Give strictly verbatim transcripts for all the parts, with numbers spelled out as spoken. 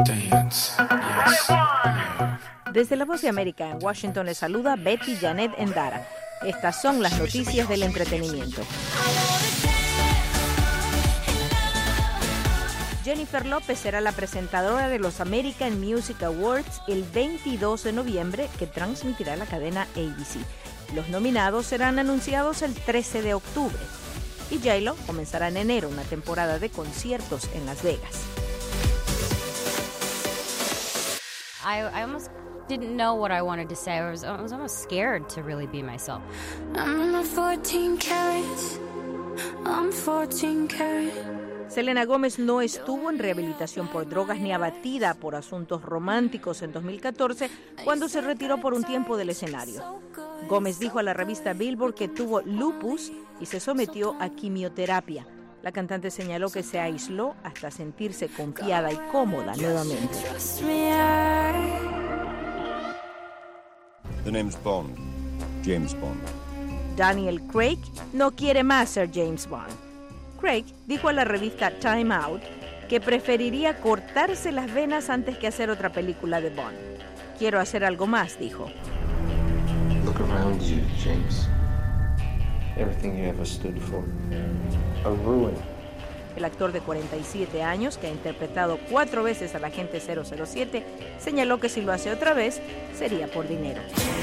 Dance, yes. Desde La Voz de América en Washington les saluda Betty Janet Endara. Estas son las noticias del entretenimiento. Jennifer López será la presentadora de los American Music Awards el veintidós de noviembre, que transmitirá la cadena A B C. Los nominados serán anunciados el trece de octubre. Y J-Lo comenzará en enero una temporada de conciertos en Las Vegas. I, I almost didn't know what I wanted to say. I was, I was almost scared to really be myself. I'm fourteen carats. I'm fourteen carats. Selena Gómez no estuvo en rehabilitación por drogas ni abatida por asuntos románticos en dos mil catorce, cuando se retiró por un tiempo del escenario. Gómez dijo a la revista Billboard que tuvo lupus y se sometió a quimioterapia. La cantante señaló que se aisló hasta sentirse confiada y cómoda nuevamente. The name's Bond. James Bond. Daniel Craig no quiere más ser James Bond. Craig dijo a la revista Time Out que preferiría cortarse las venas antes que hacer otra película de Bond. Quiero hacer algo más, dijo. Look around you, James. Everything you ever stood for. A ruin. El actor de cuarenta y siete años, que ha interpretado cuatro veces al agente cero cero siete, señaló que si lo hace otra vez, sería por dinero.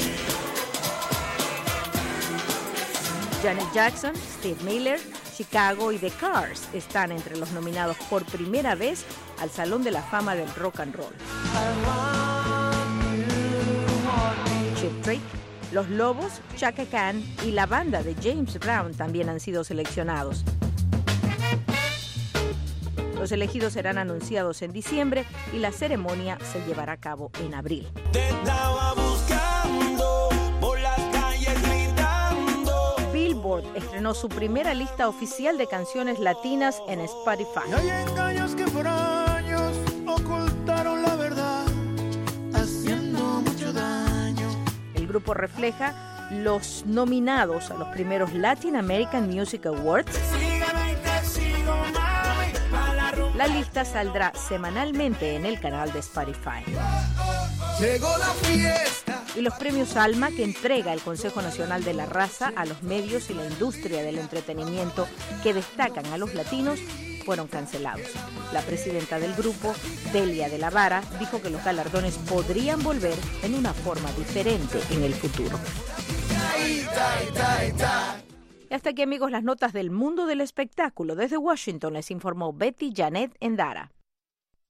Janet Jackson, Steve Miller, Chicago y The Cars están entre los nominados por primera vez al Salón de la Fama del Rock and Roll. Cheap Trick, Los Lobos, Chaka Khan y la banda de James Brown también han sido seleccionados. Los elegidos serán anunciados en diciembre y la ceremonia se llevará a cabo en abril. Te estaba buscando por las calles gritando. Billboard estrenó su primera lista oficial de canciones latinas en Spotify. Y hay engaños que por años ocultaron la verdad, haciendo mucho daño. El grupo refleja los nominados a los primeros Latin American Music Awards. Sígueme y te sigo, mami, pa' la rumba. La lista saldrá semanalmente en el canal de Spotify. Llegó la fiesta. Y los premios Alma, que entrega el Consejo Nacional de la Raza a los medios y la industria del entretenimiento que destacan a los latinos, fueron cancelados. La presidenta del grupo, Delia de la Vara, dijo que los galardones podrían volver en una forma diferente en el futuro. Y hasta aquí, amigos, las notas del mundo del espectáculo. Desde Washington les informó Betty Janet Endara.